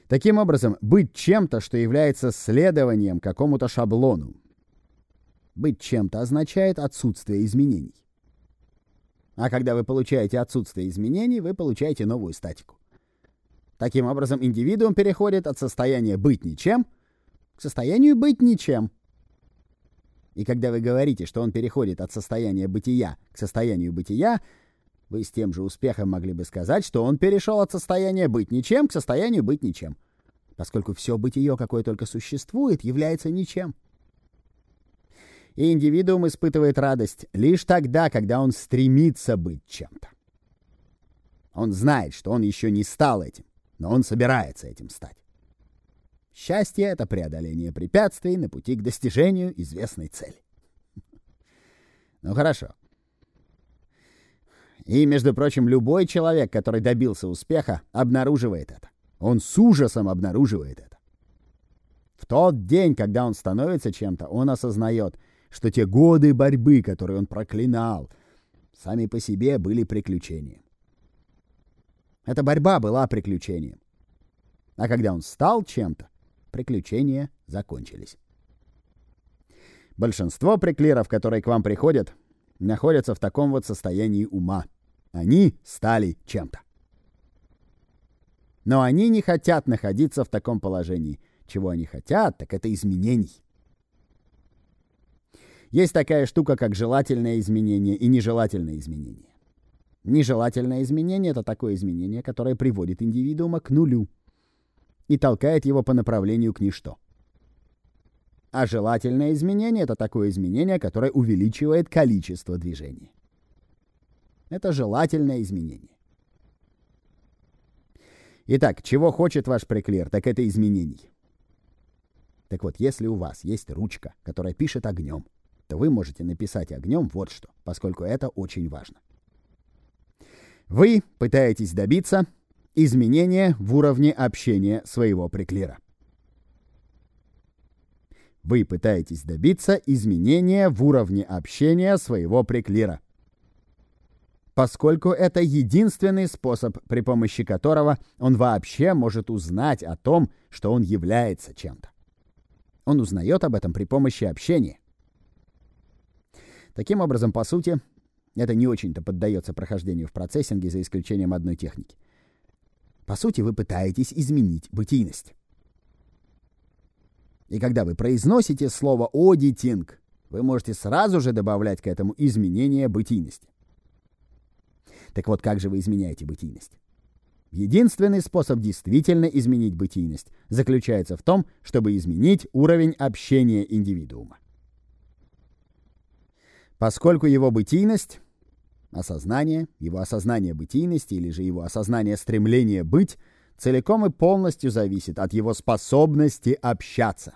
Таким образом, быть чем-то, что является следованием какому-то шаблону. Быть чем-то означает отсутствие изменений. А когда вы получаете отсутствие изменений, вы получаете новую статику. Таким образом, индивидуум переходит от состояния «быть ничем» к состоянию «быть ничем». И когда вы говорите, что он переходит от состояния бытия к состоянию бытия, вы с тем же успехом могли бы сказать, что он перешел от состояния «быть ничем» к состоянию «быть ничем», поскольку все бытие, какое только существует, является ничем. И индивидуум испытывает радость лишь тогда, когда он стремится быть чем-то. Он знает, что он еще не стал этим, но он собирается этим стать. Счастье — это преодоление препятствий на пути к достижению известной цели. Ну хорошо. И, между прочим, любой человек, который добился успеха, обнаруживает это. Он с ужасом обнаруживает это. В тот день, когда он становится чем-то, он осознает, что те годы борьбы, которые он проклинал, сами по себе были приключением. Эта борьба была приключением. А когда он стал чем-то, приключения закончились. Большинство преклиров, которые к вам приходят, находятся в таком вот состоянии ума. Они стали чем-то. Но они не хотят находиться в таком положении. Чего они хотят, так это изменений. Есть такая штука, как желательное изменение и нежелательное изменение. Нежелательное изменение — это такое изменение, которое приводит индивидуума к нулю и толкает его по направлению к ничто. А желательное изменение — это такое изменение, которое увеличивает количество движения. Это желательное изменение. Итак, чего хочет ваш преклир, так это изменений. Так вот, если у вас есть ручка, которая пишет огнем, то вы можете написать огнем вот что, поскольку это очень важно. Вы пытаетесь добиться изменения в уровне общения своего преклира. Вы пытаетесь добиться изменения в уровне общения своего преклира, поскольку это единственный способ, при помощи которого он вообще может узнать о том, что он является чем-то. Он узнает об этом при помощи общения. Таким образом, по сути, это не очень-то поддается прохождению в процессинге, за исключением одной техники. По сути, вы пытаетесь изменить бытийность. И когда вы произносите слово «auditing», вы можете сразу же добавлять к этому изменение бытийности. Так вот, как же вы изменяете бытийность? Единственный способ действительно изменить бытийность заключается в том, чтобы изменить уровень общения индивидуума. Поскольку его бытийность, его осознание бытийности или же его осознание стремления быть целиком и полностью зависит от его способности общаться.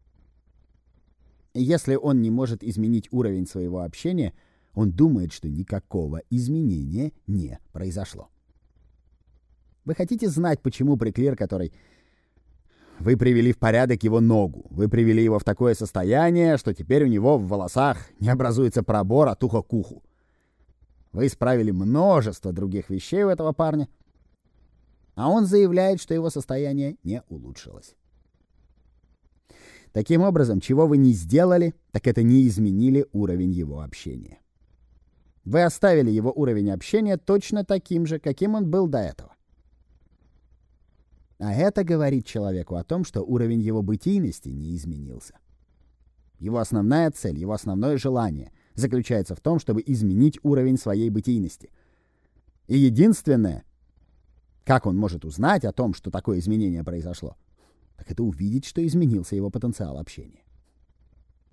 И если он не может изменить уровень своего общения, он думает, что никакого изменения не произошло. Вы хотите знать, почему преклир, который вы привели в порядок его ногу, вы привели его в такое состояние, что теперь у него в волосах не образуется пробор от уха к уху. Вы исправили множество других вещей у этого парня, а он заявляет, что его состояние не улучшилось. Таким образом, чего вы не сделали, так это не изменили уровень его общения. Вы оставили его уровень общения точно таким же, каким он был до этого. А это говорит человеку о том, что уровень его бытийности не изменился. Его основная цель, его основное желание заключается в том, чтобы изменить уровень своей бытийности. И единственное, как он может узнать о том, что такое изменение произошло, так это увидеть, что изменился его потенциал общения.